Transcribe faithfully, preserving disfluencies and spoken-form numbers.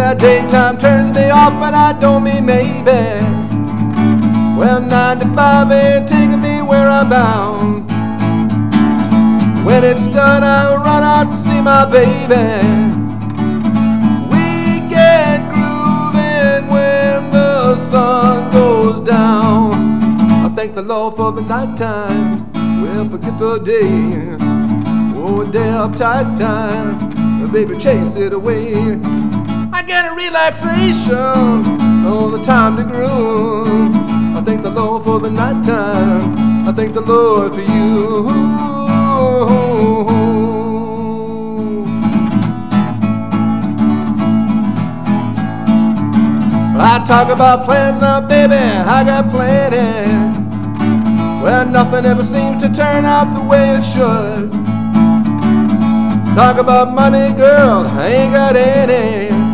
Yeah, daytime turns me off and I don't mean maybe. Well, nine to five ain't taking me where I'm bound. When it's done, I'll run out to see my baby. We get grooving when the sun goes down. I thank the Lord for the nighttime. Well, forget the day. Oh, a day uptight time. Baby, chase it away. I get a relaxation. Oh, the time to groove. I thank the Lord for the nighttime. I thank the Lord for you. I talk about plans now, baby, I got plenty. Well, nothing ever seems to turn out the way it should. Talk about money, girl, I ain't got any.